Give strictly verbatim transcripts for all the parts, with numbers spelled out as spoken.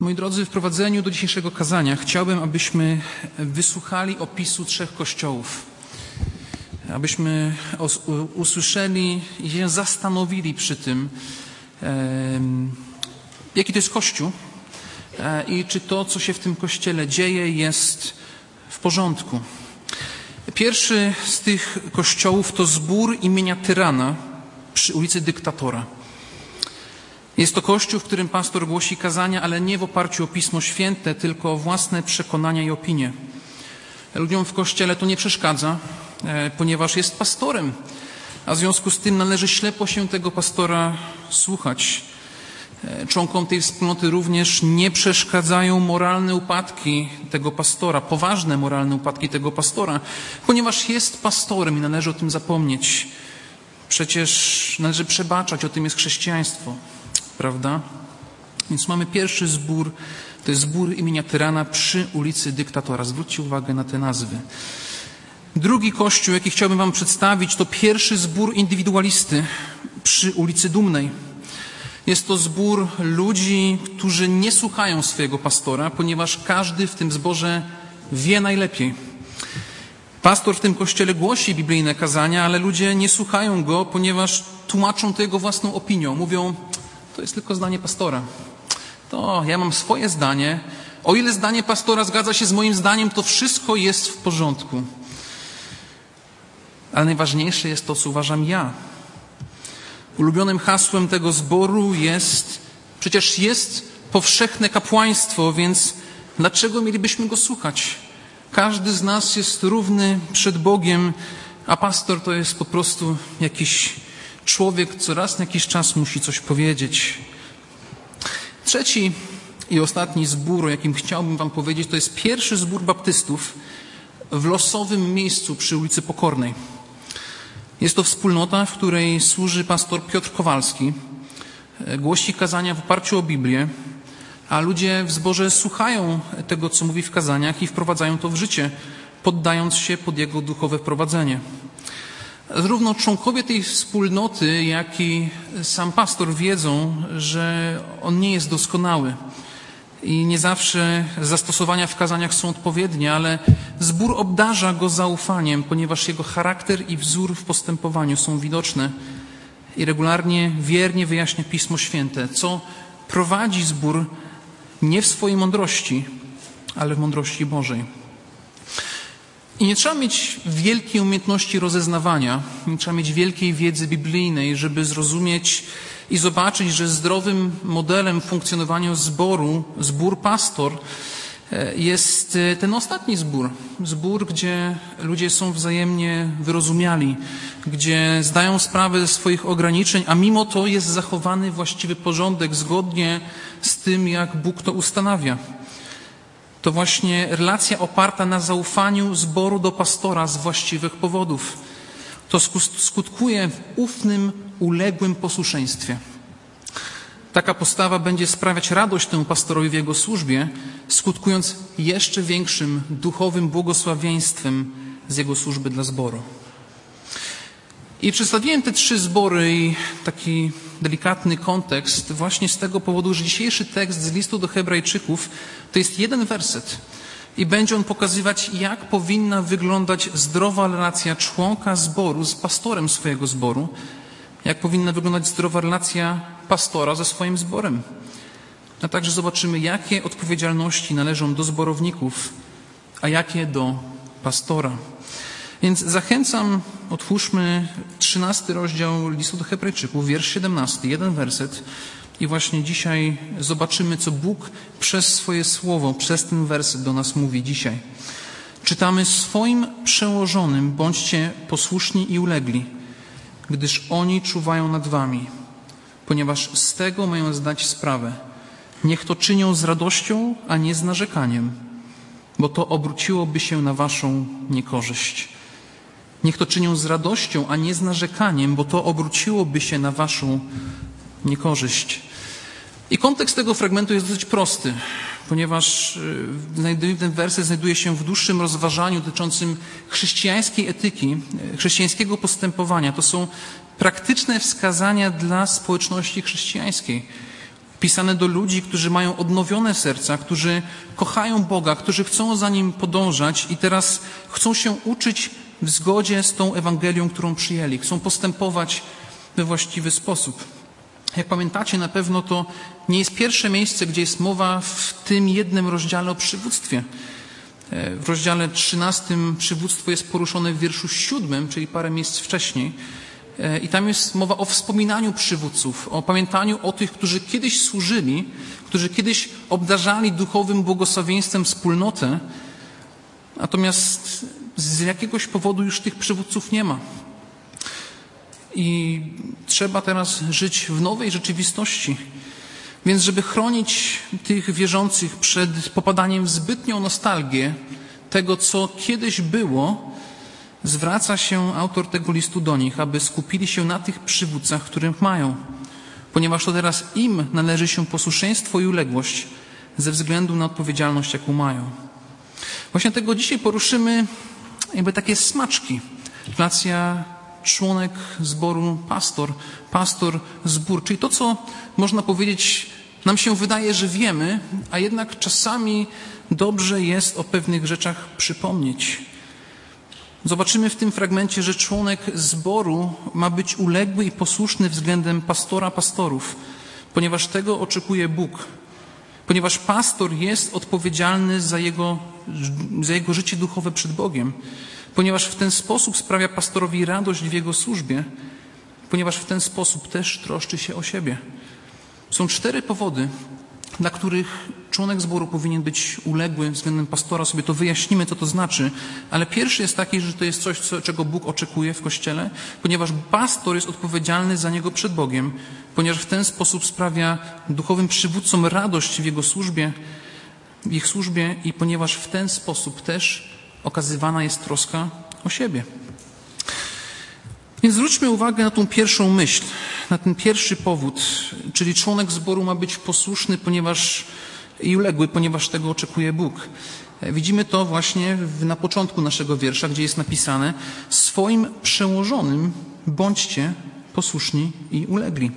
Moi drodzy, w prowadzeniu do dzisiejszego kazania chciałbym, abyśmy wysłuchali opisu trzech kościołów. Abyśmy usłyszeli i się zastanowili przy tym, jaki to jest Kościół i czy to, co się w tym Kościele dzieje, jest w porządku. Pierwszy z tych kościołów to zbór imienia Tyrana przy ulicy Dyktatora. Jest to kościół, w którym pastor głosi kazania, ale nie w oparciu o Pismo Święte, tylko o własne przekonania i opinie. Ludziom w kościele to nie przeszkadza, ponieważ jest pastorem, a w związku z tym należy ślepo się tego pastora słuchać. Członkom tej wspólnoty również nie przeszkadzają moralne upadki tego pastora, poważne moralne upadki tego pastora, ponieważ jest pastorem i należy o tym zapomnieć. Przecież należy przebaczać, o tym jest chrześcijaństwo, prawda? Więc mamy pierwszy zbór, to jest zbór imienia Tyrana przy ulicy Dyktatora. Zwróćcie uwagę na te nazwy. Drugi kościół, jaki chciałbym wam przedstawić, to pierwszy zbór indywidualisty przy ulicy Dumnej. Jest to zbór ludzi, którzy nie słuchają swojego pastora, ponieważ każdy w tym zborze wie najlepiej. Pastor w tym kościele głosi biblijne kazania, ale ludzie nie słuchają go, ponieważ tłumaczą to jego własną opinią. Mówią, to jest tylko zdanie pastora. To ja mam swoje zdanie. O ile zdanie pastora zgadza się z moim zdaniem, to wszystko jest w porządku. Ale najważniejsze jest to, co uważam ja. Ulubionym hasłem tego zboru jest, przecież jest powszechne kapłaństwo, więc dlaczego mielibyśmy go słuchać? Każdy z nas jest równy przed Bogiem, a pastor to jest po prostu jakiś człowiek, co raz na jakiś czas musi coś powiedzieć. Trzeci i ostatni zbór, o jakim chciałbym wam powiedzieć, to jest pierwszy zbór baptystów w losowym miejscu przy ulicy Pokornej. Jest to wspólnota, w której służy pastor Piotr Kowalski. Głosi kazania w oparciu o Biblię, a ludzie w zborze słuchają tego, co mówi w kazaniach i wprowadzają to w życie, poddając się pod jego duchowe prowadzenie. Zarówno członkowie tej wspólnoty, jak i sam pastor wiedzą, że on nie jest doskonały i nie zawsze zastosowania w kazaniach są odpowiednie, ale zbór obdarza go zaufaniem, ponieważ jego charakter i wzór w postępowaniu są widoczne i regularnie, wiernie wyjaśnia Pismo Święte, co prowadzi zbór nie w swojej mądrości, ale w mądrości Bożej. I nie trzeba mieć wielkiej umiejętności rozeznawania, nie trzeba mieć wielkiej wiedzy biblijnej, żeby zrozumieć i zobaczyć, że zdrowym modelem funkcjonowania zboru, zbór pastor, jest ten ostatni zbór. Zbór, gdzie ludzie są wzajemnie wyrozumiali, gdzie zdają sprawę ze swoich ograniczeń, a mimo to jest zachowany właściwy porządek zgodnie z tym, jak Bóg to ustanawia. To właśnie relacja oparta na zaufaniu zboru do pastora z właściwych powodów. To skutkuje w ufnym, uległym posłuszeństwie. Taka postawa będzie sprawiać radość temu pastorowi w jego służbie, skutkując jeszcze większym duchowym błogosławieństwem z jego służby dla zboru. I przedstawiłem te trzy zbory i taki delikatny kontekst właśnie z tego powodu, że dzisiejszy tekst z listu do Hebrajczyków to jest jeden werset i będzie on pokazywać, jak powinna wyglądać zdrowa relacja członka zboru z pastorem swojego zboru, jak powinna wyglądać zdrowa relacja pastora ze swoim zborem. A także zobaczymy, jakie odpowiedzialności należą do zborowników, a jakie do pastora. Więc zachęcam, otwórzmy trzynasty rozdział listu do Hebrajczyków, wiersz siedemnasty, jeden werset i właśnie dzisiaj zobaczymy, co Bóg przez swoje słowo, przez ten werset do nas mówi dzisiaj. Czytamy: swoim przełożonym bądźcie posłuszni i ulegli, gdyż oni czuwają nad wami, ponieważ z tego mają zdać sprawę. Niech to czynią z radością, a nie z narzekaniem, bo to obróciłoby się na waszą niekorzyść. Niech to czynią z radością, a nie z narzekaniem, bo to obróciłoby się na waszą niekorzyść. I kontekst tego fragmentu jest dosyć prosty, ponieważ ten werset znajduje się w dłuższym rozważaniu dotyczącym chrześcijańskiej etyki, chrześcijańskiego postępowania. To są praktyczne wskazania dla społeczności chrześcijańskiej. pisane do ludzi, którzy mają odnowione serca, którzy kochają Boga, którzy chcą za Nim podążać i teraz chcą się uczyć w zgodzie z tą Ewangelią, którą przyjęli. Chcą postępować we właściwy sposób. Jak pamiętacie, na pewno to nie jest pierwsze miejsce, gdzie jest mowa w tym jednym rozdziale o przywództwie. W rozdziale trzynastym przywództwo jest poruszone w wierszu siódmym, czyli parę miejsc wcześniej. I tam jest mowa o wspominaniu przywódców, o pamiętaniu o tych, którzy kiedyś służyli, którzy kiedyś obdarzali duchowym błogosławieństwem wspólnotę, natomiast z jakiegoś powodu już tych przywódców nie ma. I trzeba teraz żyć w nowej rzeczywistości. Więc żeby chronić tych wierzących przed popadaniem w zbytnią nostalgię tego, co kiedyś było, zwraca się autor tego listu do nich, aby skupili się na tych przywódcach, których mają. Ponieważ to teraz im należy się posłuszeństwo i uległość ze względu na odpowiedzialność, jaką mają. Właśnie tego dzisiaj poruszymy jakby takie smaczki. Relacja członek zboru, pastor, pastor, zbór. Czyli to, co można powiedzieć, nam się wydaje, że wiemy, a jednak czasami dobrze jest o pewnych rzeczach przypomnieć. Zobaczymy w tym fragmencie, że członek zboru ma być uległy i posłuszny względem pastora pastorów, ponieważ tego oczekuje Bóg. Ponieważ pastor jest odpowiedzialny za jego, za jego życie duchowe przed Bogiem. Ponieważ w ten sposób sprawia pastorowi radość w jego służbie. Ponieważ w ten sposób też troszczy się o siebie. Są cztery powody, dla których członek zboru powinien być uległy względem pastora. Sobie to wyjaśnimy, co to znaczy. Ale pierwszy jest taki, że to jest coś, co, czego Bóg oczekuje w Kościele, ponieważ pastor jest odpowiedzialny za niego przed Bogiem, ponieważ w ten sposób sprawia duchowym przywódcom radość w jego służbie, w ich służbie i ponieważ w ten sposób też okazywana jest troska o siebie. Więc zwróćmy uwagę na tą pierwszą myśl, na ten pierwszy powód, czyli członek zboru ma być posłuszny, ponieważ i uległy, ponieważ tego oczekuje Bóg. Widzimy to właśnie na początku naszego wiersza, gdzie jest napisane: swoim przełożonym bądźcie posłuszni i ulegli.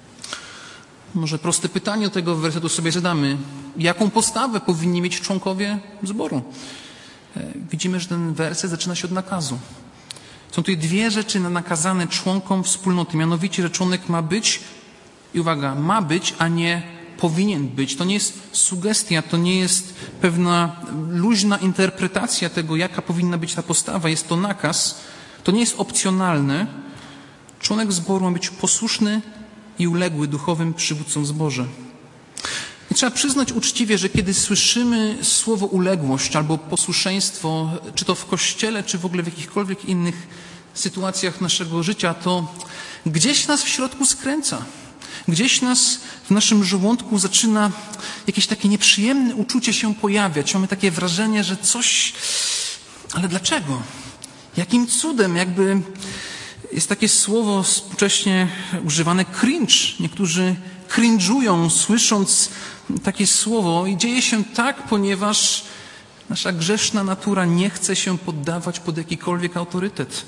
Może proste pytanie do tego wersetu sobie zadamy. Jaką postawę powinni mieć członkowie zboru? Widzimy, że ten werset zaczyna się od nakazu. Są tutaj dwie rzeczy nakazane członkom wspólnoty. Mianowicie, że członek ma być, i uwaga, ma być, a nie powinien być. To nie jest sugestia, to nie jest pewna luźna interpretacja tego, jaka powinna być ta postawa. Jest to nakaz. To nie jest opcjonalne. Członek zboru ma być posłuszny i uległy duchowym przywódcom w zborze. I trzeba przyznać uczciwie, że kiedy słyszymy słowo uległość albo posłuszeństwo, czy to w Kościele, czy w ogóle w jakichkolwiek innych sytuacjach naszego życia, to gdzieś nas w środku skręca. Gdzieś nas w naszym żołądku zaczyna jakieś takie nieprzyjemne uczucie się pojawiać. Mamy takie wrażenie, że coś... Ale dlaczego? Jakim cudem? Jakby jest takie słowo współcześnie używane cringe. Niektórzy cringe'ują, słysząc takie słowo i dzieje się tak, ponieważ nasza grzeszna natura nie chce się poddawać pod jakikolwiek autorytet.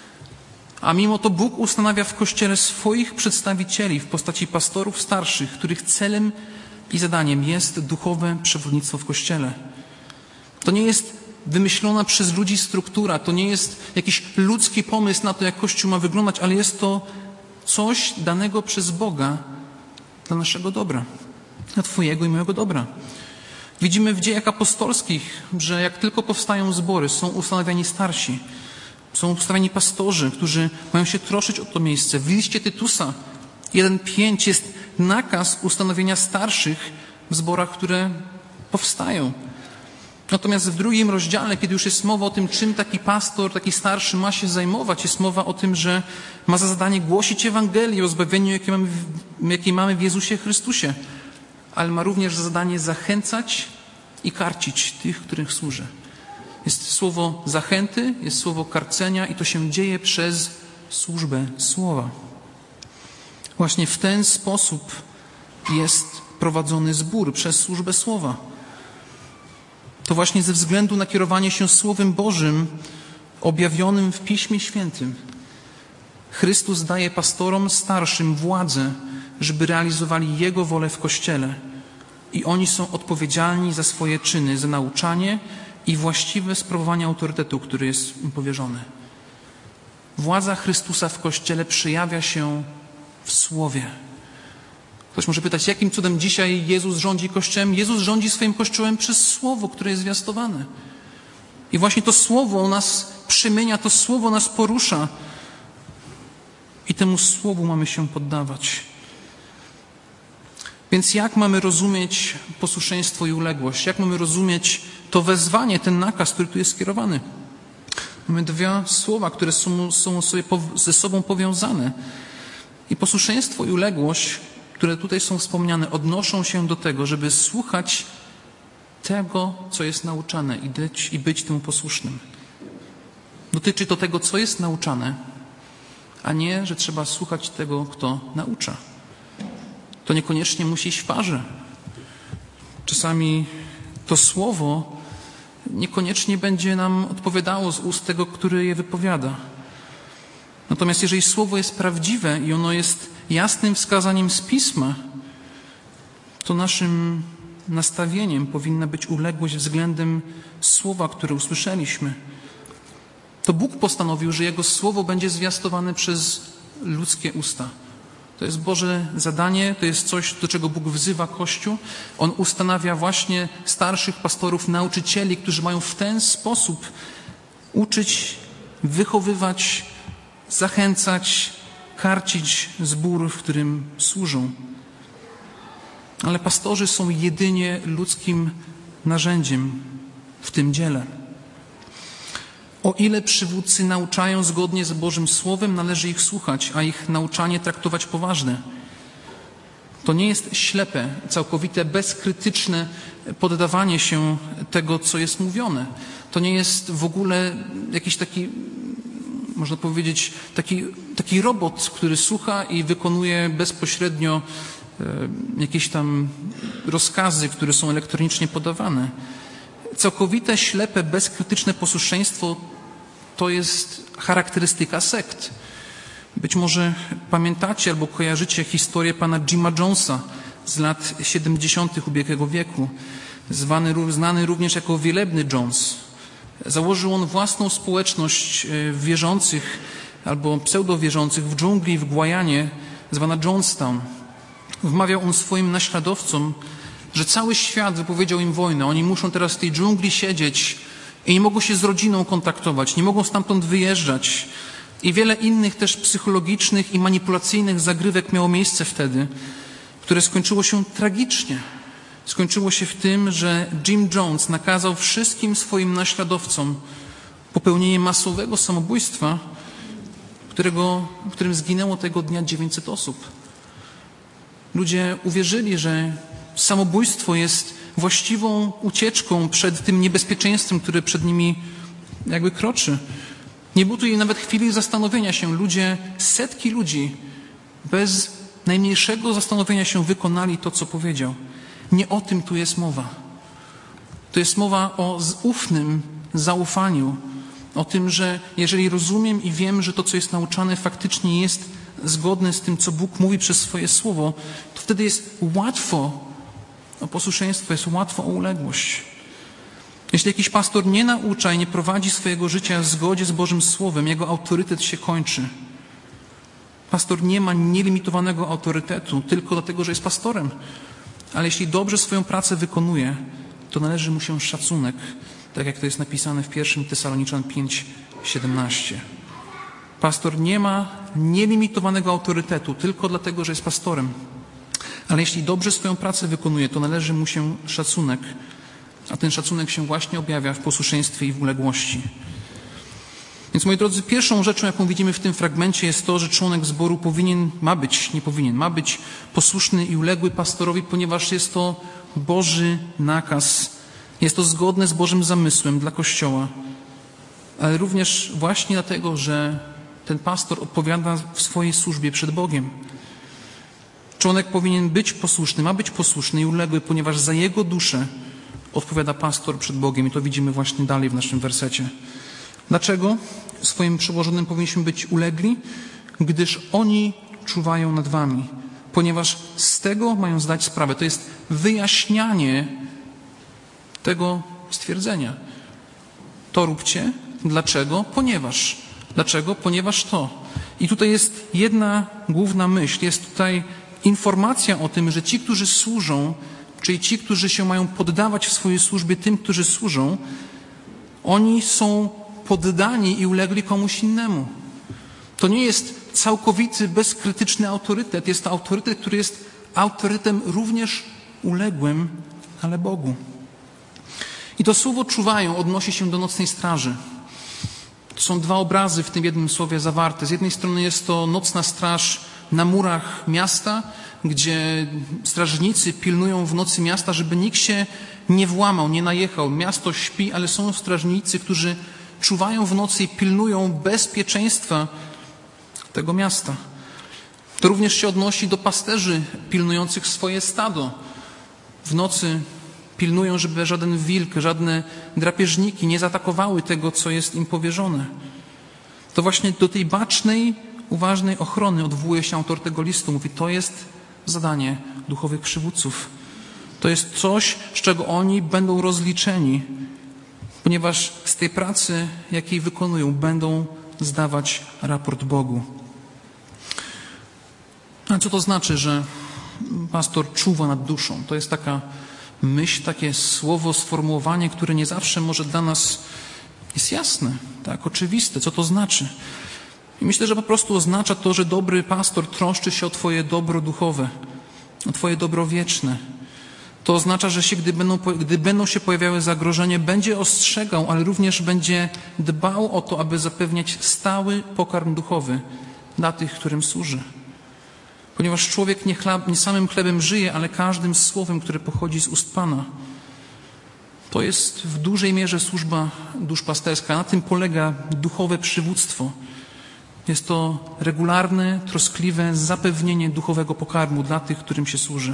A mimo to Bóg ustanawia w Kościele swoich przedstawicieli w postaci pastorów starszych, których celem i zadaniem jest duchowe przewodnictwo w Kościele. To nie jest wymyślona przez ludzi struktura, to nie jest jakiś ludzki pomysł na to, jak Kościół ma wyglądać, ale jest to coś danego przez Boga dla naszego dobra, dla Twojego i mojego dobra. Widzimy w dziejach apostolskich, że jak tylko powstają zbory, są ustanawiani starsi, są ustawieni pastorzy, którzy mają się troszczyć o to miejsce. W liście Tytusa jeden pięć jest nakaz ustanowienia starszych w zborach, które powstają. Natomiast w drugim rozdziale, kiedy już jest mowa o tym, czym taki pastor, taki starszy ma się zajmować, jest mowa o tym, że ma za zadanie głosić Ewangelię o zbawieniu, jakie mamy, jakie mamy w Jezusie Chrystusie, ale ma również za zadanie zachęcać i karcić tych, których służy. Jest słowo zachęty, jest słowo karcenia i to się dzieje przez służbę słowa. Właśnie w ten sposób jest prowadzony zbór, przez służbę słowa. To właśnie ze względu na kierowanie się Słowem Bożym objawionym w Piśmie Świętym. Chrystus daje pastorom starszym władzę żeby realizowali Jego wolę w Kościele. I oni są odpowiedzialni za swoje czyny, za nauczanie i właściwe sprawowanie autorytetu, który jest im powierzony. Władza Chrystusa w Kościele przejawia się w Słowie. Ktoś może pytać, jakim cudem dzisiaj Jezus rządzi Kościołem? Jezus rządzi swoim Kościołem przez Słowo, które jest zwiastowane. I właśnie to Słowo nas przemienia, to Słowo nas porusza. I temu Słowu mamy się poddawać. Więc jak mamy rozumieć posłuszeństwo i uległość? Jak mamy rozumieć to wezwanie, ten nakaz, który tu jest skierowany? Mamy dwa słowa, które są, są sobie ze sobą powiązane. I posłuszeństwo i uległość, które tutaj są wspomniane, odnoszą się do tego, żeby słuchać tego, co jest nauczane i być, i być temu posłusznym. Dotyczy to tego, co jest nauczane, a nie, że trzeba słuchać tego, kto naucza. To niekoniecznie musi iść w parze. Czasami to słowo niekoniecznie będzie nam odpowiadało z ust tego, który je wypowiada. Natomiast jeżeli słowo jest prawdziwe i ono jest jasnym wskazaniem z Pisma, to naszym nastawieniem powinna być uległość względem słowa, które usłyszeliśmy. To Bóg postanowił, że Jego słowo będzie zwiastowane przez ludzkie usta. To jest Boże zadanie, to jest coś, do czego Bóg wzywa Kościół. On ustanawia właśnie starszych pastorów, nauczycieli, którzy mają w ten sposób uczyć, wychowywać, zachęcać, karcić zbór, w którym służą. Ale pastorzy są jedynie ludzkim narzędziem w tym dziele. O ile przywódcy nauczają zgodnie z Bożym Słowem, należy ich słuchać, a ich nauczanie traktować poważnie. To nie jest ślepe, całkowite, bezkrytyczne poddawanie się tego, co jest mówione. To nie jest w ogóle jakiś taki, można powiedzieć, taki, taki robot, który słucha i wykonuje bezpośrednio e, jakieś tam rozkazy, które są elektronicznie podawane. Całkowite, ślepe, bezkrytyczne posłuszeństwo to jest charakterystyka sekt. Być może pamiętacie albo kojarzycie historię pana Jima Jonesa z lat siedemdziesiątych ubiegłego wieku, zwany, znany również jako Wielebny Jones. Założył on własną społeczność wierzących albo pseudowierzących w dżungli w Guajanie, zwana Jonestown. Wmawiał on swoim naśladowcom, że cały świat wypowiedział im wojnę. Oni muszą teraz w tej dżungli siedzieć i nie mogą się z rodziną kontaktować, nie mogą stamtąd wyjeżdżać. I wiele innych też psychologicznych i manipulacyjnych zagrywek miało miejsce wtedy, które skończyło się tragicznie. Skończyło się w tym, że Jim Jones nakazał wszystkim swoim naśladowcom popełnienie masowego samobójstwa, którego, w którym zginęło tego dnia dziewięćset osób. Ludzie uwierzyli, że samobójstwo jest właściwą ucieczką przed tym niebezpieczeństwem, które przed nimi jakby kroczy. Nie było tu nawet chwili zastanowienia się. Ludzie, setki ludzi bez najmniejszego zastanowienia się wykonali to, co powiedział. Nie o tym tu jest mowa. To jest mowa o ufnym zaufaniu. O tym, że jeżeli rozumiem i wiem, że to, co jest nauczane, faktycznie jest zgodne z tym, co Bóg mówi przez swoje słowo, to wtedy jest łatwo o posłuszeństwo, jest łatwo o uległość. Jeśli jakiś pastor nie naucza i nie prowadzi swojego życia w zgodzie z Bożym Słowem, jego autorytet się kończy. Pastor nie ma nielimitowanego autorytetu tylko dlatego, że jest pastorem. Ale jeśli dobrze swoją pracę wykonuje, to należy mu się szacunek, tak jak to jest napisane w pierwszym Tesaloniczan pięć siedemnaście. Pastor nie ma nielimitowanego autorytetu tylko dlatego, że jest pastorem. Ale jeśli dobrze swoją pracę wykonuje, to należy mu się szacunek, a ten szacunek się właśnie objawia w posłuszeństwie i w uległości. Więc, moi drodzy, pierwszą rzeczą, jaką widzimy w tym fragmencie, jest to, że członek zboru powinien, ma być, nie powinien, ma być posłuszny i uległy pastorowi, ponieważ jest to Boży nakaz. Jest to zgodne z Bożym zamysłem dla Kościoła. Ale również właśnie dlatego, że ten pastor odpowiada w swojej służbie przed Bogiem. Członek powinien być posłuszny, ma być posłuszny i uległy, ponieważ za jego duszę odpowiada pastor przed Bogiem. I to widzimy właśnie dalej w naszym wersecie. Dlaczego swoim przełożonym powinniśmy być ulegli? Gdyż oni czuwają nad wami, ponieważ z tego mają zdać sprawę. To jest wyjaśnianie tego stwierdzenia. To róbcie. Dlaczego? Ponieważ. Dlaczego? Ponieważ to. I tutaj jest jedna główna myśl. Jest tutaj informacja o tym, że ci, którzy służą, czyli ci, którzy się mają poddawać w swojej służbie tym, którzy służą, oni są poddani i ulegli komuś innemu. To nie jest całkowity, bezkrytyczny autorytet. Jest to autorytet, który jest autorytetem również uległym, ale Bogu. I to słowo czuwają odnosi się do nocnej straży. To są dwa obrazy w tym jednym słowie zawarte. Z jednej strony jest to nocna straż na murach miasta, gdzie strażnicy pilnują w nocy miasta, żeby nikt się nie włamał, nie najechał. Miasto śpi, ale są strażnicy, którzy czuwają w nocy i pilnują bezpieczeństwa tego miasta. To również się odnosi do pasterzy pilnujących swoje stado. W nocy pilnują, żeby żaden wilk, żadne drapieżniki nie zaatakowały tego, co jest im powierzone. To właśnie do tej bacznej, uważnej ochrony odwołuje się autor tego listu. Mówi, to jest zadanie duchowych przywódców. To jest coś, z czego oni będą rozliczeni, ponieważ z tej pracy, jakiej wykonują, będą zdawać raport Bogu. A co to znaczy, że pastor czuwa nad duszą? To jest taka myśl, takie słowo, sformułowanie, które nie zawsze może dla nas jest jasne, tak, oczywiste. Co to znaczy? I myślę, że po prostu oznacza to, że dobry pastor troszczy się o twoje dobro duchowe, o twoje dobro wieczne. To oznacza, że się, gdy, będą, gdy będą się pojawiały zagrożenia, będzie ostrzegał, ale również będzie dbał o to, aby zapewniać stały pokarm duchowy dla tych, którym służy. Ponieważ człowiek nie, chleb, nie samym chlebem żyje, ale każdym słowem, które pochodzi z ust Pana. To jest w dużej mierze służba duszpasterska. Na tym polega duchowe przywództwo. Jest to regularne, troskliwe zapewnienie duchowego pokarmu dla tych, którym się służy.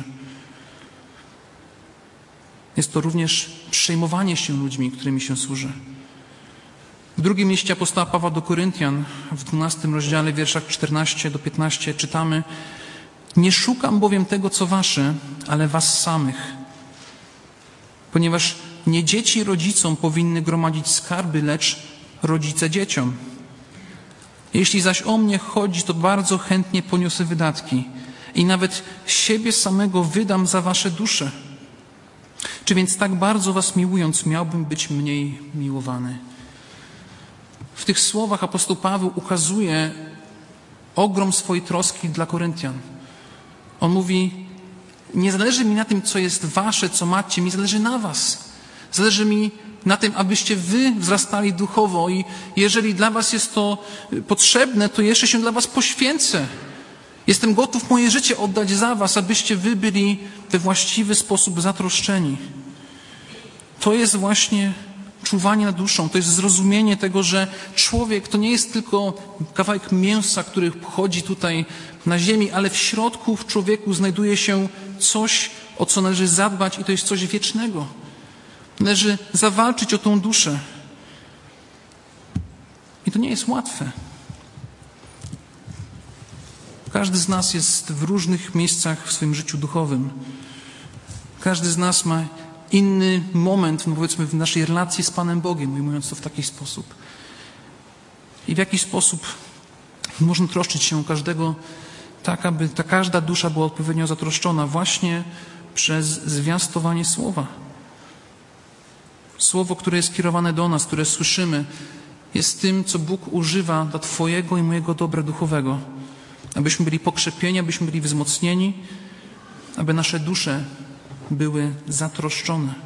Jest to również przejmowanie się ludźmi, którymi się służy. W drugim liście apostoła Pawła do Koryntian, w dwunastym rozdziale, wierszach czternaście do piętnaście czytamy: nie szukam bowiem tego, co wasze, ale was samych. Ponieważ nie dzieci rodzicom powinny gromadzić skarby, lecz rodzice dzieciom. Jeśli zaś o mnie chodzi, to bardzo chętnie poniosę wydatki i nawet siebie samego wydam za wasze dusze. Czy więc tak bardzo was miłując, miałbym być mniej miłowany? W tych słowach apostoł Paweł ukazuje ogrom swojej troski dla Koryntian. On mówi, nie zależy mi na tym, co jest wasze, co macie, mi zależy na was. Zależy mi na tym, abyście wy wzrastali duchowo i jeżeli dla was jest to potrzebne, to jeszcze się dla was poświęcę. Jestem gotów moje życie oddać za was, abyście wy byli we właściwy sposób zatroszczeni. To jest właśnie czuwanie nad duszą, to jest zrozumienie tego, że człowiek to nie jest tylko kawałek mięsa, który chodzi tutaj na ziemi, ale w środku w człowieku znajduje się coś, o co należy zadbać i to jest coś wiecznego. Należy zawalczyć o tą duszę. I to nie jest łatwe. Każdy z nas jest w różnych miejscach w swoim życiu duchowym. Każdy z nas ma inny moment, no powiedzmy, w naszej relacji z Panem Bogiem, ujmując to w taki sposób. I w jaki sposób można troszczyć się o każdego tak, aby ta każda dusza była odpowiednio zatroszczona właśnie przez zwiastowanie Słowa. Słowo, które jest kierowane do nas, które słyszymy, jest tym, co Bóg używa dla Twojego i mojego dobra duchowego. Abyśmy byli pokrzepieni, abyśmy byli wzmocnieni, aby nasze dusze były zatroszczone.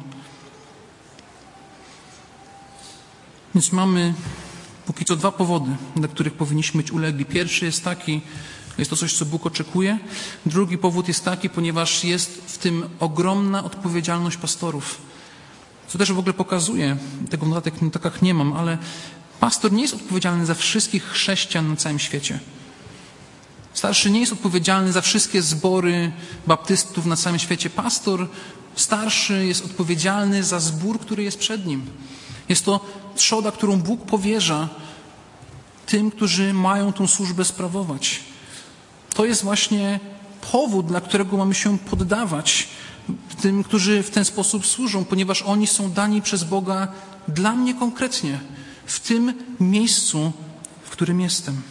Więc mamy póki co dwa powody, dla których powinniśmy być ulegli. Pierwszy jest taki, jest to coś, co Bóg oczekuje. Drugi powód jest taki, ponieważ jest w tym ogromna odpowiedzialność pastorów. Co też w ogóle pokazuje, tego w notatek, notatkach nie mam, ale pastor nie jest odpowiedzialny za wszystkich chrześcijan na całym świecie. Starszy nie jest odpowiedzialny za wszystkie zbory baptystów na całym świecie. Pastor starszy jest odpowiedzialny za zbór, który jest przed nim. Jest to trzoda, którą Bóg powierza tym, którzy mają tą służbę sprawować. To jest właśnie powód, dla którego mamy się poddawać tym, którzy w ten sposób służą, ponieważ oni są dani przez Boga dla mnie konkretnie, w tym miejscu, w którym jestem.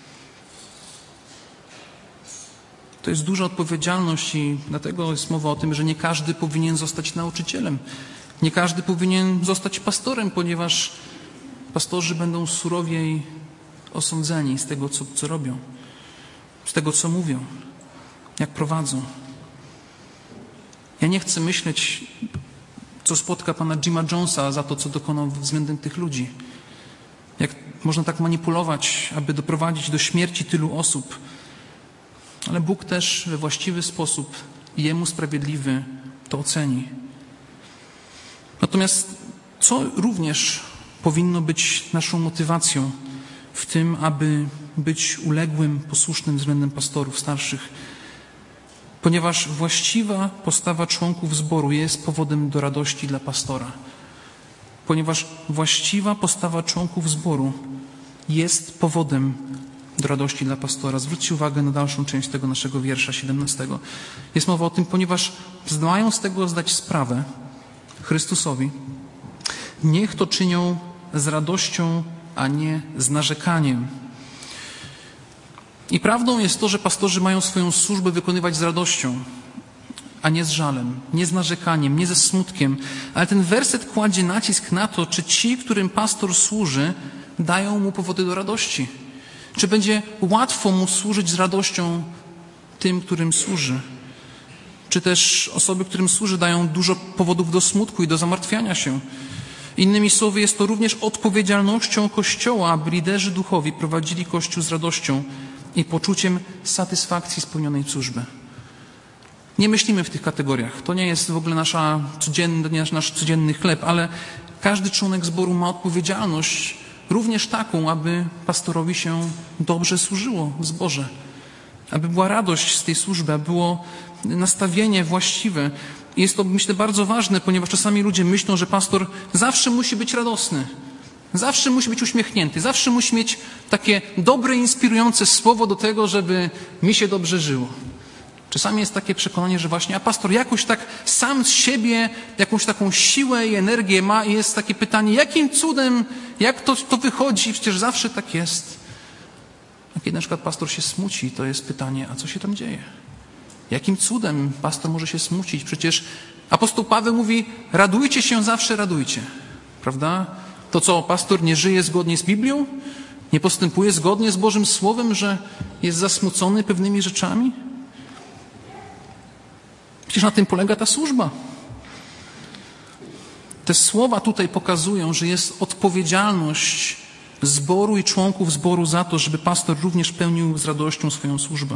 To jest duża odpowiedzialność i dlatego jest mowa o tym, że nie każdy powinien zostać nauczycielem. Nie każdy powinien zostać pastorem, ponieważ pastorzy będą surowiej osądzeni z tego, co, co robią, z tego, co mówią, jak prowadzą. Ja nie chcę myśleć, co spotka pana Jima Jonesa za to, co dokonał względem tych ludzi. Jak można tak manipulować, aby doprowadzić do śmierci tylu osób. Ale Bóg też we właściwy sposób, Jemu sprawiedliwy, to oceni. Natomiast co również powinno być naszą motywacją w tym, aby być uległym, posłusznym względem pastorów starszych? Ponieważ właściwa postawa członków zboru jest powodem do radości dla pastora. Ponieważ właściwa postawa członków zboru jest powodem do radości dla pastora. Zwróćcie uwagę na dalszą część tego naszego wiersza siedemnastego. Jest mowa o tym, ponieważ mają z tego zdać sprawę Chrystusowi, niech to czynią z radością, a nie z narzekaniem. I prawdą jest to, że pastorzy mają swoją służbę wykonywać z radością, a nie z żalem, nie z narzekaniem, nie ze smutkiem. Ale ten werset kładzie nacisk na to, czy ci, którym pastor służy, dają mu powody do radości. Czy będzie łatwo mu służyć z radością tym, którym służy? Czy też osoby, którym służy, dają dużo powodów do smutku i do zamartwiania się? Innymi słowy, jest to również odpowiedzialnością Kościoła, aby liderzy duchowi prowadzili Kościół z radością i poczuciem satysfakcji spełnionej służby. Nie myślimy w tych kategoriach. To nie jest w ogóle nasza codzienny, nasz codzienny chleb, ale każdy członek zboru ma odpowiedzialność również taką, aby pastorowi się dobrze służyło w zborze. Aby była radość z tej służby, aby było nastawienie właściwe. Jest to, myślę, bardzo ważne, ponieważ czasami ludzie myślą, że pastor zawsze musi być radosny. Zawsze musi być uśmiechnięty. Zawsze musi mieć takie dobre, inspirujące słowo do tego, żeby mi się dobrze żyło. Czasami jest takie przekonanie, że właśnie, a pastor jakoś tak sam z siebie jakąś taką siłę i energię ma i jest takie pytanie, jakim cudem, jak to, to wychodzi? Przecież zawsze tak jest. A kiedy na przykład pastor się smuci, to jest pytanie, a co się tam dzieje? Jakim cudem pastor może się smucić? Przecież apostoł Paweł mówi, radujcie się, zawsze radujcie. Prawda? To co, pastor nie żyje zgodnie z Biblią? Nie postępuje zgodnie z Bożym Słowem, że jest zasmucony pewnymi rzeczami? Przecież na tym polega ta służba. Te słowa tutaj pokazują, że jest odpowiedzialność zboru i członków zboru za to, żeby pastor również pełnił z radością swoją służbę.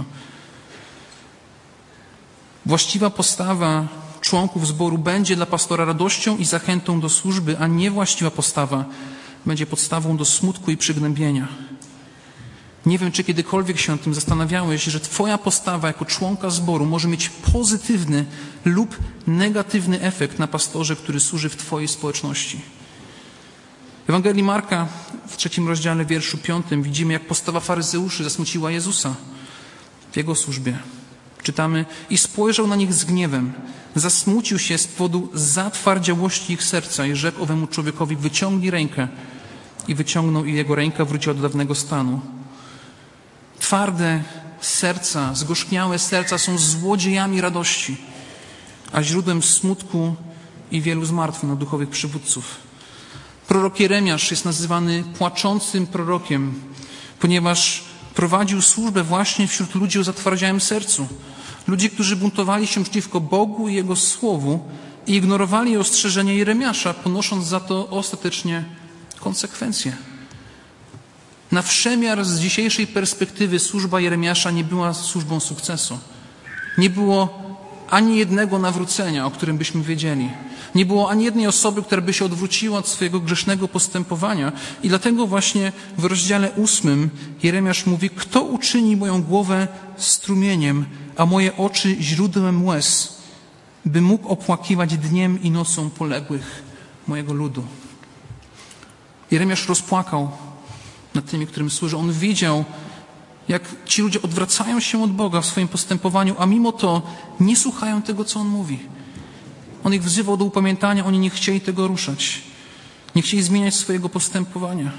Właściwa postawa członków zboru będzie dla pastora radością i zachętą do służby, a niewłaściwa postawa będzie podstawą do smutku i przygnębienia. Nie wiem, czy kiedykolwiek się nad tym zastanawiałeś, że twoja postawa jako członka zboru może mieć pozytywny lub negatywny efekt na pastorze, który służy w twojej społeczności. W Ewangelii Marka w trzecim rozdziale, wierszu piątym widzimy, jak postawa faryzeuszy zasmuciła Jezusa w Jego służbie. Czytamy, i spojrzał na nich z gniewem, zasmucił się z powodu zatwardziałości ich serca i rzekł owemu człowiekowi, wyciągnij rękę. I wyciągnął i jego ręka wróciła do dawnego stanu. Twarde serca, zgorzkniałe serca są złodziejami radości, a źródłem smutku i wielu zmartwień na duchowych przywódców. Prorok Jeremiasz jest nazywany płaczącym prorokiem, ponieważ prowadził służbę właśnie wśród ludzi o zatwardziałym sercu. Ludzi, którzy buntowali się przeciwko Bogu i Jego Słowu i ignorowali ostrzeżenia Jeremiasza, ponosząc za to ostatecznie konsekwencje. Na wszemiar z dzisiejszej perspektywy służba Jeremiasza nie była służbą sukcesu. Nie było ani jednego nawrócenia, o którym byśmy wiedzieli. Nie było ani jednej osoby, która by się odwróciła od swojego grzesznego postępowania. I dlatego właśnie w rozdziale ósmym Jeremiasz mówi, kto uczyni moją głowę strumieniem, a moje oczy źródłem łez, by mógł opłakiwać dniem i nocą poległych mojego ludu. Jeremiasz rozpłakał nad tymi, którym służy. On widział, Jak ci ludzie odwracają się od Boga w swoim postępowaniu, a mimo to nie słuchają tego, co On mówi. On ich wzywał do upamiętania, oni nie chcieli tego ruszać. Nie chcieli zmieniać swojego postępowania.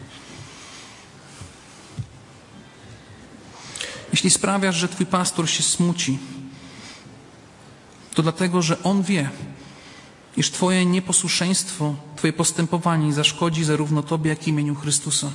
Jeśli sprawiasz, że twój pastor się smuci, to dlatego, że on wie, iż twoje nieposłuszeństwo, twoje postępowanie zaszkodzi zarówno tobie, jak i imieniu Chrystusa.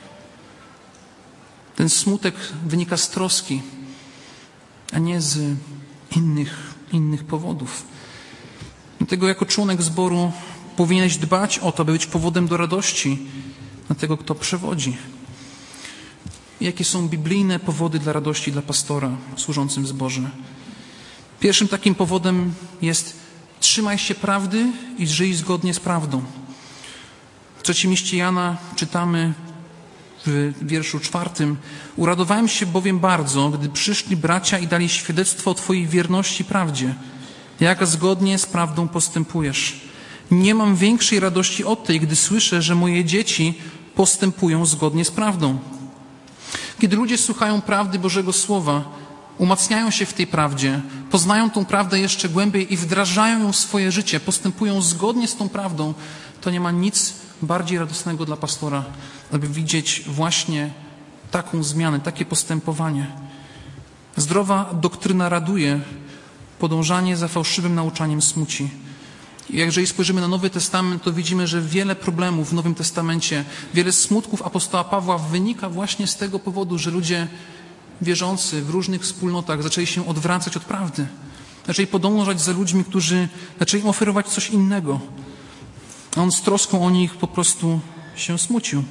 Ten smutek wynika z troski, a nie z innych, innych powodów. Dlatego jako członek zboru powinieneś dbać o to, by być powodem do radości dla tego, kto przewodzi. Jakie są biblijne powody dla radości dla pastora służącym w zborze? Pierwszym takim powodem jest: trzymaj się prawdy i żyj zgodnie z prawdą. W trzecim liście Jana czytamy w wierszu czwartym: uradowałem się bowiem bardzo, gdy przyszli bracia i dali świadectwo o twojej wierności prawdzie, jak zgodnie z prawdą postępujesz. Nie mam większej radości od tej, gdy słyszę, że moje dzieci postępują zgodnie z prawdą. Kiedy ludzie słuchają prawdy Bożego Słowa, umacniają się w tej prawdzie, poznają tą prawdę jeszcze głębiej i wdrażają ją w swoje życie, postępują zgodnie z tą prawdą, to nie ma nic bardziej radosnego dla pastora, aby widzieć właśnie taką zmianę, takie postępowanie. Zdrowa doktryna raduje, podążanie za fałszywym nauczaniem smuci. I jeżeli spojrzymy na Nowy Testament, to widzimy, że wiele problemów w Nowym Testamencie, wiele smutków apostoła Pawła wynika właśnie z tego powodu, że ludzie wierzący w różnych wspólnotach zaczęli się odwracać od prawdy. Zaczęli podążać za ludźmi, którzy zaczęli im oferować coś innego. A on z troską o nich po prostu się smucił.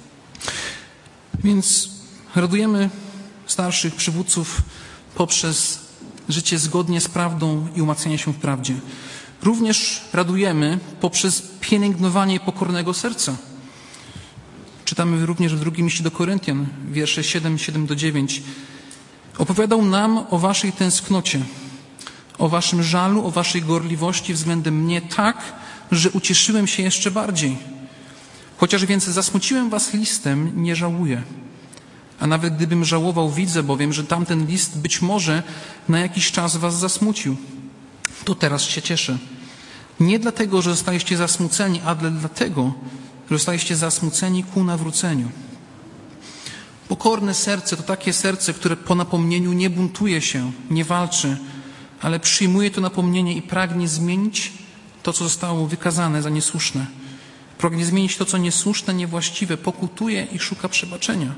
Więc radujemy starszych przywódców poprzez życie zgodnie z prawdą i umacnianie się w prawdzie. Również radujemy poprzez pielęgnowanie pokornego serca. Czytamy również w drugim liście do Koryntian, wiersze siedem, siedem do dziewięć. Opowiadał nam o waszej tęsknocie, o waszym żalu, o waszej gorliwości względem mnie tak, że ucieszyłem się jeszcze bardziej. Chociaż więc zasmuciłem was listem, nie żałuję. A nawet gdybym żałował, widzę bowiem, że tamten list być może na jakiś czas was zasmucił. To teraz się cieszę. Nie dlatego, że zostaliście zasmuceni, ale dlatego, że zostaliście zasmuceni ku nawróceniu. Pokorne serce to takie serce, które po napomnieniu nie buntuje się, nie walczy, ale przyjmuje to napomnienie i pragnie zmienić to, co zostało wykazane za niesłuszne. Pragnie zmienić to, co niesłuszne, niewłaściwe, pokutuje i szuka przebaczenia.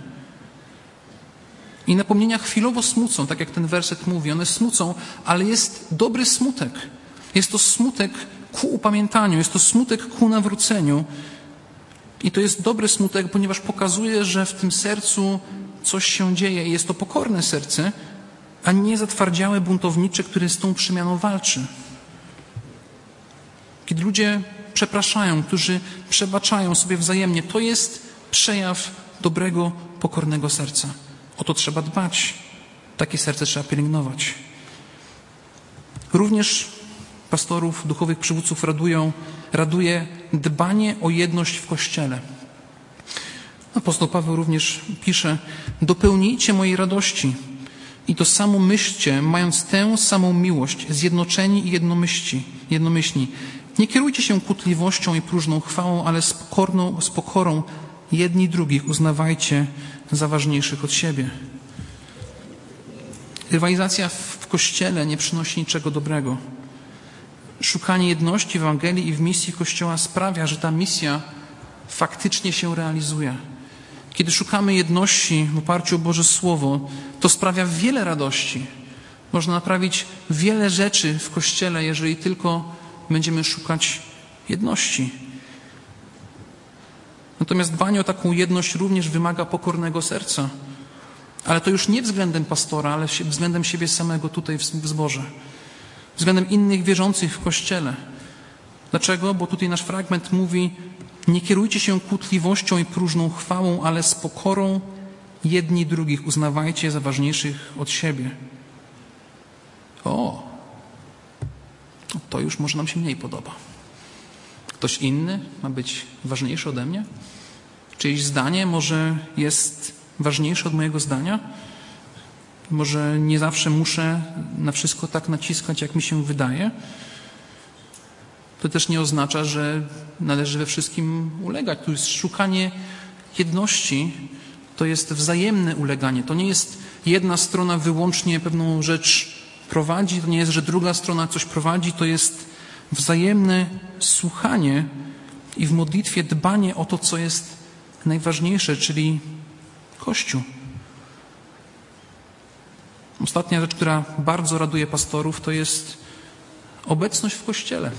I napomnienia chwilowo smucą, tak jak ten werset mówi. One smucą, ale jest dobry smutek. Jest to smutek ku upamiętaniu, jest to smutek ku nawróceniu. I to jest dobry smutek, ponieważ pokazuje, że w tym sercu coś się dzieje i jest to pokorne serce, a nie zatwardziałe, buntownicze, które z tą przemianą walczy. Kiedy ludzie przepraszają, którzy przebaczają sobie wzajemnie, to jest przejaw dobrego, pokornego serca. O to trzeba dbać. Takie serce trzeba pielęgnować. Również pastorów, duchowych przywódców radują, raduje dbanie o jedność w Kościele. Apostoł Paweł również pisze: dopełnijcie mojej radości i to samo myślcie, mając tę samą miłość, zjednoczeni i jednomyślni. jednomyślni. Nie kierujcie się kłótliwością i próżną chwałą, ale z, pokorną, z pokorą jedni drugich uznawajcie za ważniejszych od siebie. Rywalizacja w Kościele nie przynosi niczego dobrego. Szukanie jedności w Ewangelii i w misji Kościoła sprawia, że ta misja faktycznie się realizuje. Kiedy szukamy jedności w oparciu o Boże Słowo, to sprawia wiele radości. Można naprawić wiele rzeczy w Kościele, jeżeli tylko będziemy szukać jedności. Natomiast dbanie o taką jedność również wymaga pokornego serca. Ale to już nie względem pastora, ale względem siebie samego tutaj w zborze. Względem innych wierzących w Kościele. Dlaczego? Bo tutaj nasz fragment mówi: nie kierujcie się kłótliwością i próżną chwałą, ale z pokorą jedni drugich uznawajcie za ważniejszych od siebie. O, to już może nam się mniej podoba. Ktoś inny ma być ważniejszy ode mnie? Czyjeś zdanie może jest ważniejsze od mojego zdania? Może nie zawsze muszę na wszystko tak naciskać, jak mi się wydaje? To też nie oznacza, że należy we wszystkim ulegać. Tu jest szukanie jedności, to jest wzajemne uleganie. To nie jest jedna strona wyłącznie pewną rzecz prowadzi, to nie jest, że druga strona coś prowadzi, to jest wzajemne słuchanie i w modlitwie dbanie o to, co jest najważniejsze, czyli Kościół. Ostatnia rzecz, która bardzo raduje pastorów, to jest obecność w Kościele.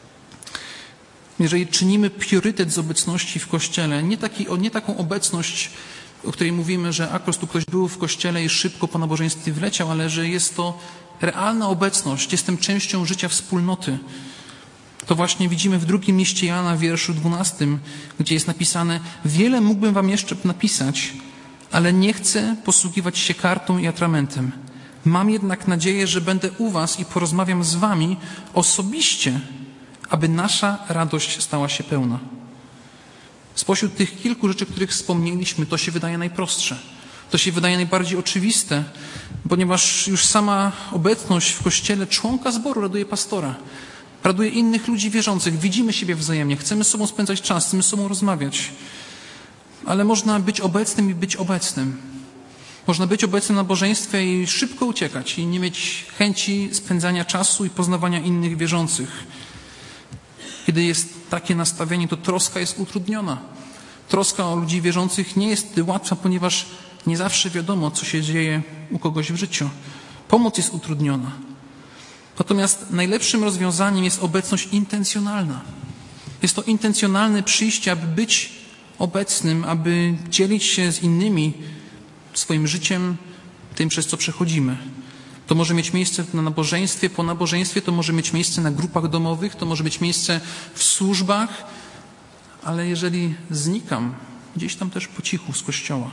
Jeżeli czynimy priorytet z obecności w Kościele, nie, taki, nie taką obecność, o której mówimy, że a po prostu ktoś był w Kościele i szybko po nabożeństwie wleciał, ale że jest to realna obecność, jestem częścią życia wspólnoty. To właśnie widzimy w drugim liście Jana, w wierszu dwunastym, gdzie jest napisane: wiele mógłbym wam jeszcze napisać, ale nie chcę posługiwać się kartą i atramentem. Mam jednak nadzieję, że będę u was i porozmawiam z wami osobiście, aby nasza radość stała się pełna. Spośród tych kilku rzeczy, których wspomnieliśmy, to się wydaje najprostsze. To się wydaje najbardziej oczywiste, ponieważ już sama obecność w Kościele członka zboru raduje pastora. Raduje innych ludzi wierzących. Widzimy siebie wzajemnie. Chcemy z sobą spędzać czas, chcemy z sobą rozmawiać. Ale można być obecnym i być obecnym. Można być obecnym na nabożeństwie i szybko uciekać i nie mieć chęci spędzania czasu i poznawania innych wierzących. Kiedy jest takie nastawienie, to troska jest utrudniona. Troska o ludzi wierzących nie jest łatwa, ponieważ nie zawsze wiadomo, co się dzieje u kogoś w życiu. Pomoc jest utrudniona. Natomiast najlepszym rozwiązaniem jest obecność intencjonalna. Jest to intencjonalne przyjście, aby być obecnym, aby dzielić się z innymi swoim życiem, tym, przez co przechodzimy. To może mieć miejsce na nabożeństwie, po nabożeństwie, to może mieć miejsce na grupach domowych, to może mieć miejsce w służbach, ale jeżeli znikam gdzieś tam też po cichu z kościoła,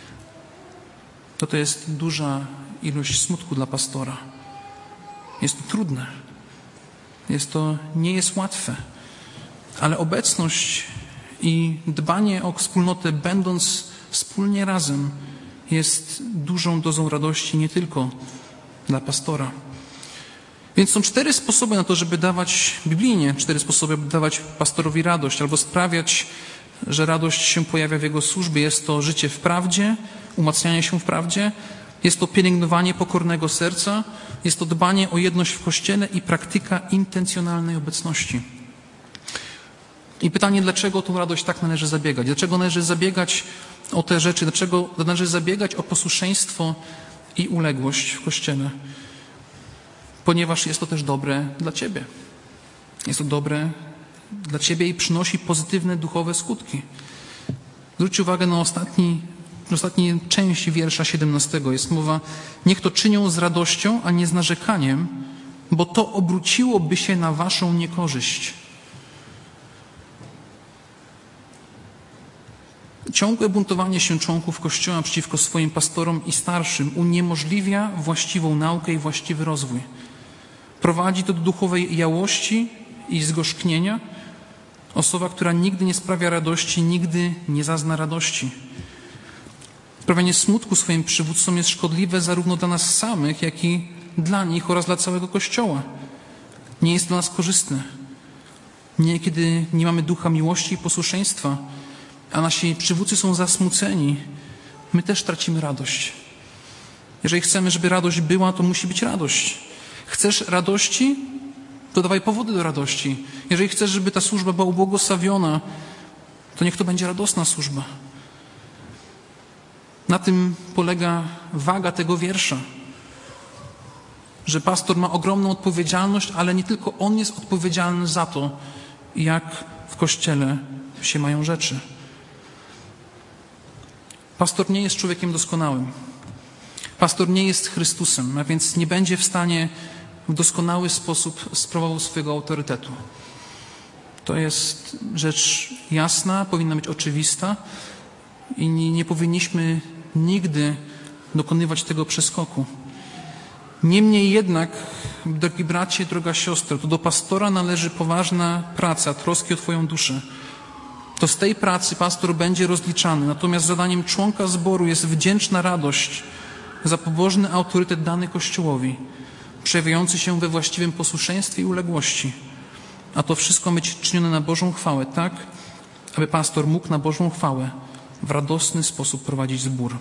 to to jest duża ilość smutku dla pastora. Jest to trudne. Jest to, nie jest łatwe. Ale obecność i dbanie o wspólnotę, będąc wspólnie razem, jest dużą dozą radości nie tylko dla pastora. Więc są cztery sposoby na to, żeby dawać biblijnie, cztery sposoby, aby dawać pastorowi radość albo sprawiać, że radość się pojawia w jego służbie. Jest to życie w prawdzie, umacnianie się w prawdzie, jest to pielęgnowanie pokornego serca, jest to dbanie o jedność w Kościele i praktyka intencjonalnej obecności. I pytanie, dlaczego o tą radość tak należy zabiegać? Dlaczego należy zabiegać o te rzeczy? Dlaczego należy zabiegać o posłuszeństwo i uległość w Kościele? Ponieważ jest to też dobre dla Ciebie. Jest to dobre dla Ciebie i przynosi pozytywne duchowe skutki. Zwróćcie uwagę na ostatni, ostatnią część wiersza siedemnastego. Jest mowa: niech to czynią z radością, a nie z narzekaniem, bo to obróciłoby się na waszą niekorzyść. Ciągłe buntowanie się członków Kościoła przeciwko swoim pastorom i starszym uniemożliwia właściwą naukę i właściwy rozwój. Prowadzi to do duchowej jałości i zgorzknienia. Osoba, która nigdy nie sprawia radości, nigdy nie zazna radości. Sprawianie smutku swoim przywódcom jest szkodliwe zarówno dla nas samych, jak i dla nich oraz dla całego Kościoła. Nie jest dla nas korzystne. Niekiedy nie mamy ducha miłości i posłuszeństwa, a nasi przywódcy są zasmuceni, my też tracimy radość. Jeżeli chcemy, żeby radość była, to musi być radość. Chcesz radości? To dawaj powody do radości. Jeżeli chcesz, żeby ta służba była ubłogosławiona, to niech to będzie radosna służba. Na tym polega waga tego wiersza. Że pastor ma ogromną odpowiedzialność, ale nie tylko on jest odpowiedzialny za to, jak w Kościele się mają rzeczy. Pastor nie jest człowiekiem doskonałym. Pastor nie jest Chrystusem, a więc nie będzie w stanie w doskonały sposób sprawował swojego autorytetu. To jest rzecz jasna, powinna być oczywista i nie, nie powinniśmy nigdy dokonywać tego przeskoku. Niemniej jednak, drogi bracie, droga siostro, to do pastora należy poważna praca, troski o Twoją duszę. to z tej pracy pastor będzie rozliczany. Natomiast zadaniem członka zboru jest wdzięczna radość za pobożny autorytet dany Kościołowi, przejawiający się we właściwym posłuszeństwie i uległości. A to wszystko być czynione na Bożą chwałę, tak, aby pastor mógł na Bożą chwałę w radosny sposób prowadzić zbór.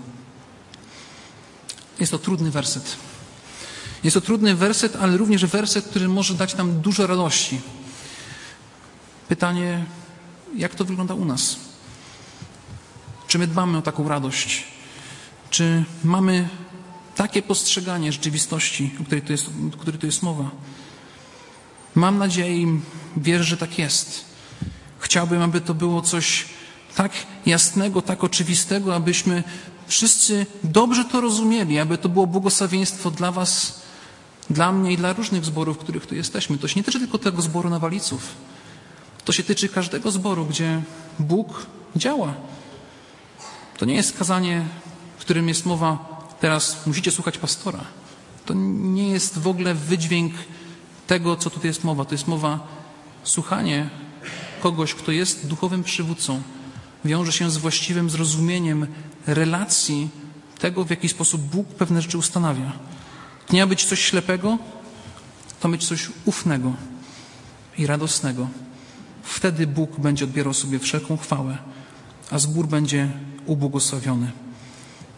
Jest to trudny werset. Jest to trudny werset, ale również werset, który może dać nam dużo radości. Pytanie, jak to wygląda u nas? Czy my dbamy o taką radość? Czy mamy takie postrzeganie rzeczywistości, o której to jest, o której to jest mowa? Mam nadzieję i wierzę, że tak jest. Chciałbym, aby to było coś tak jasnego, tak oczywistego, abyśmy wszyscy dobrze to rozumieli, aby to było błogosławieństwo dla was, dla mnie i dla różnych zborów, w których tu jesteśmy. To się nie tyczy tylko tego zboru Nawaliców. To się tyczy każdego zboru, gdzie Bóg działa. To nie jest kazanie, w którym jest mowa, teraz musicie słuchać pastora. To nie jest w ogóle wydźwięk tego, co tutaj jest mowa. To jest mowa, słuchanie kogoś, kto jest duchowym przywódcą, wiąże się z właściwym zrozumieniem relacji tego, w jaki sposób Bóg pewne rzeczy ustanawia. To nie ma być coś ślepego, to ma być coś ufnego i radosnego. Wtedy Bóg będzie odbierał sobie wszelką chwałę, a zbór będzie ubłogosławiony.